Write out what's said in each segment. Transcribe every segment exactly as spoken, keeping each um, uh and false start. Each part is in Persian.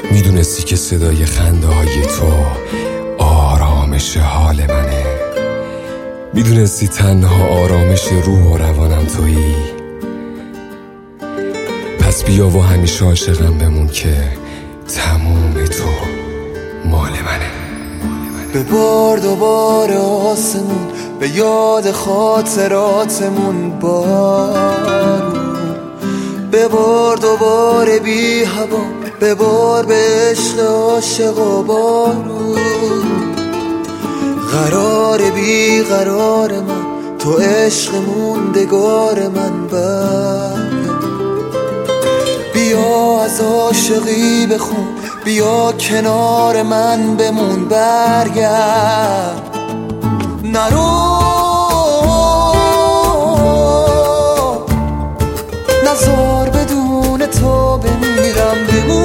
میدونستی که صدای خنده های تو آرامش حال منه، میدونستی تنها آرامش روح و روانم تویی. پس بیا و همیشه عاشقم بمون که تموم تو مال منه. ببار دوباره آسمون به یاد خاطراتمون بارون، ببار دوباره بی هوا، ببار به عشق عاشق و بارون. قرار بی قرار من تو عشق موندگار من برگرد. بیا از عاشقی بخون، بیا کنار من بمون برگرد. نرو نزار بدون تو بمیرم،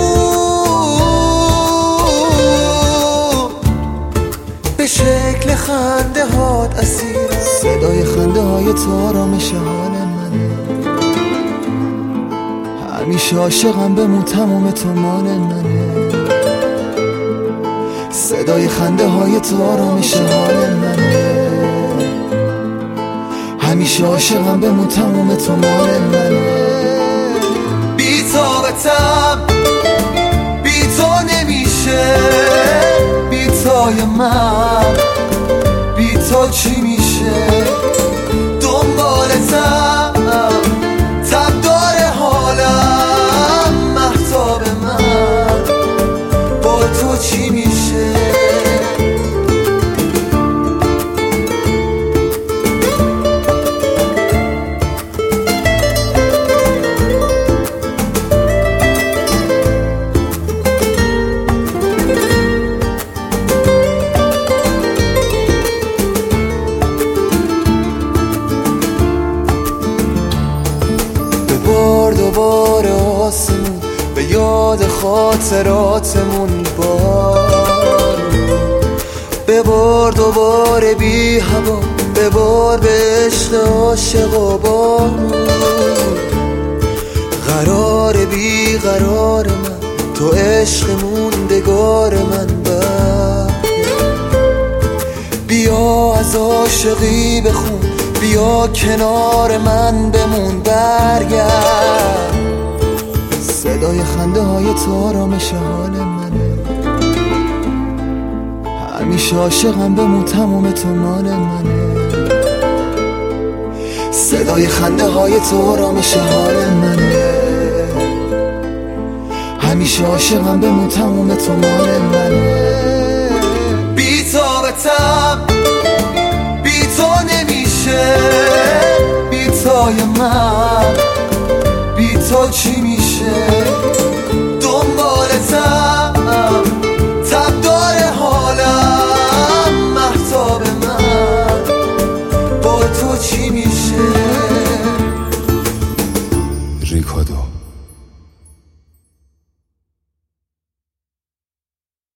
بمون به شکل خنده هات اسیرم. صدای خنده های تو آرامش حال منه، همیشه عاشقم بمون تمام تو مال منه. صدای خنده های تو آرامش حال منه، همیشه عاشقم بمون تمام تو مال منه. بی طاقتم، بی تو نمیشه، بی تای من، بی تو چی میشه؟ دنبالتم، تب داره حالم، مهتاب من، با تو چی میشه؟ ببار دوباره آسمون به یاد خاطراتمون بارون، ببار دوباره بی هوا، ببار به عشق عاشق و بارون. قرار بی قرار من تو عشق موندگار من برگرد. بیا از عاشقی بخون، بیا کنار من بمون برگرد. صدای خنده های تو آرامش حال منه، همیشه عاشقم بمون تمام تو مال منه. صدای خنده های تو آرامش حال منه، همیشه عاشقم بمون تمام تو مال منه. بی طاقتم، بی تو نمیشه، بی تای من، بی تو چی میشه؟ دنبالتم، تب داره حالم، مهتاب من، با تو چی میشه؟